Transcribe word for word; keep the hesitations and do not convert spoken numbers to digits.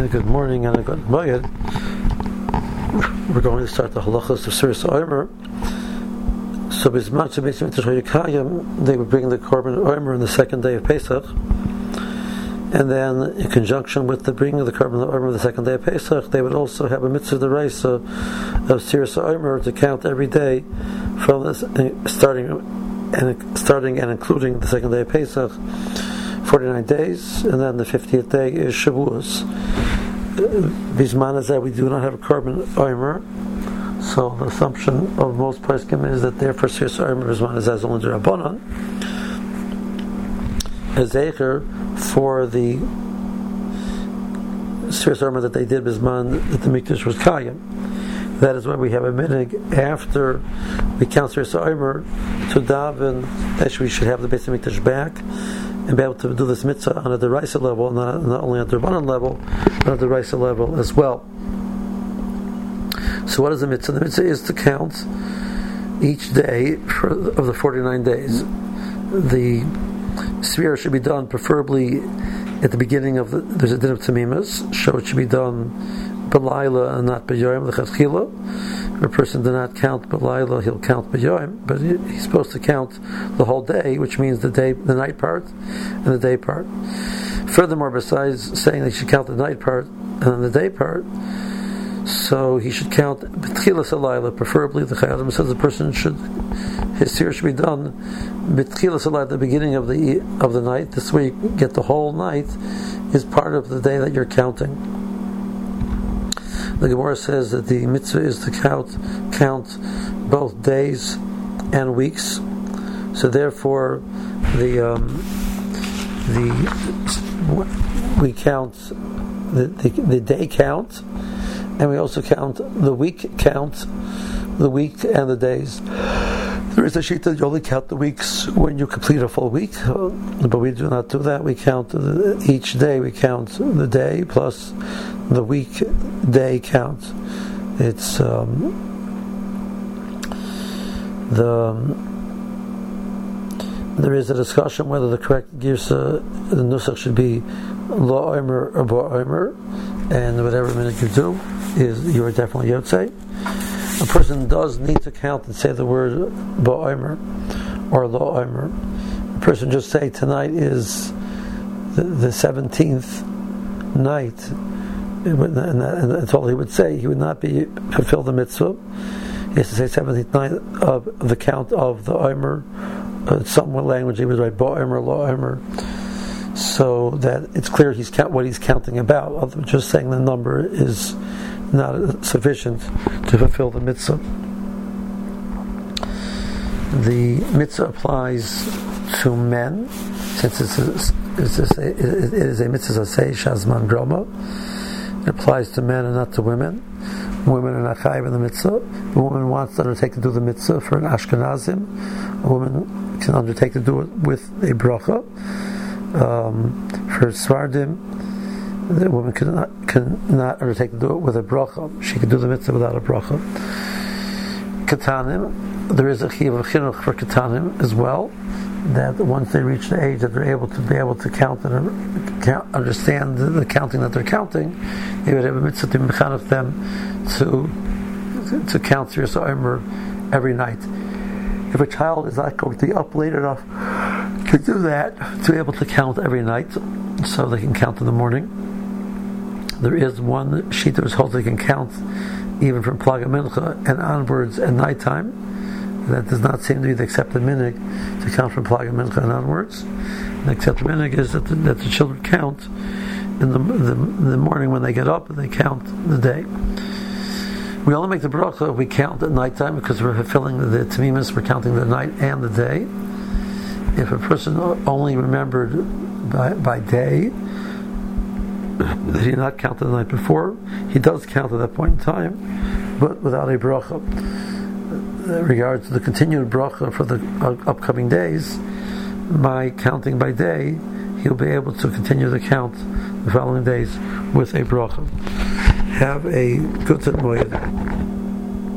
and a good morning and a good moed. We're going to start the halachas of Suris Omer. So, Bisman Shabbat Yikayim, they would bring the korban Omer on the second day of Pesach, and then in conjunction with the bringing of the korban Omer on the second day of Pesach, they would also have a mitzvah deraisa of Suris Omer to count every day from this, starting and starting and including the second day of Pesach. forty-nine days, and then the fiftieth day is Shavuos. Bisman is that we do not have a korban Omer, so the assumption of most poskim is that therefore Suris Omer Bisman is as only the Rabbanon. A zecher for the Suris Omer that they did Bisman that the Mikdash was Kayim. That is why we have a minig after we count Suris Omer to daven that we should have the Beis Hamikdash back and be able to do this mitzvah on a deraisa level, not, not only on the Rabbanan level, but on the deraisa level as well. So what is the mitzvah? The mitzvah is to count each day for, of the forty-nine days. The sphere should be done preferably at the beginning of the, there's a din of tamimas, so it should be done b'layla and not b'yoyim, l'chadchila. If a person does not count b'layla, he'll count b'yoyim, but he, he's supposed to count the whole day, which means the day, the night part, and the day part. Furthermore, besides saying that he should count the night part and the day part, so he should count b'tchilas halayla, preferably the Chayyim says the person should, his seer should be done b'tchilas halayla, the beginning of the of the night. This way you get the whole night is part of the day that you're counting. The Gemara says that the mitzvah is to count count both days and weeks. So therefore, the um, the we count the, the the day count, and we also count the week count, the week and the days. There is a sheet that you only count the weeks when you complete a full week, but we do not do that. We count each day. We count the day plus the week day count. It's um, the um, there is a discussion whether the correct girsa, the nusach should be lo omer or bo omer, and whatever minute you do is you are definitely yotzei. A person does need to count and say the word bo omer or lo omer. A person just say tonight is the, the seventeenth night, and that's all he would say. He would not be fulfill the mitzvah. He has to say seventeenth night of the count of the omer. Uh, some language he would write bo omer, lo omer, so that it's clear he's count what he's counting about. Although just saying the number is not sufficient to fulfill the mitzvah. The mitzvah applies to men, since it's a, it's a, it is a mitzvah say shazman groma. It applies to men and not to women. Women are not chayiv in the mitzvah. A woman wants to undertake to do the mitzvah for an Ashkenazim. A woman can undertake to do it with a bracha. Um, for Svardim, the woman cannot, cannot undertake to do it with a bracha. She can do the mitzvah without a bracha. Katanim, there is a chiyuv of chinuch for katanim as well, that once they reach the age that they're able to be able to count and count, understand the, the counting that they're counting, they would have a mitzvah to mechanech them to to count Suris Omer every night. If a child is not going to be up late enough to do that, to be able to count every night, so they can count in the morning, there is one sheet that was told they can count even from Plaga Mincha and onwards at nighttime. That does not seem to be the accepted minig to count from Plaga Mincha and onwards. The accepted minig is that the, that the children count in the, the in the morning when they get up and they count the day. We only make the bracha if we count at nighttime because we're fulfilling the, the tamimas, we're counting the night and the day. If a person only remembered by, by day that he did not count the night before, he does count at that point in time, but without a bracha. In regards to the continued bracha for the uh, upcoming days, by counting by day, he'll be able to continue the count the following days with a bracha. Have a good moed.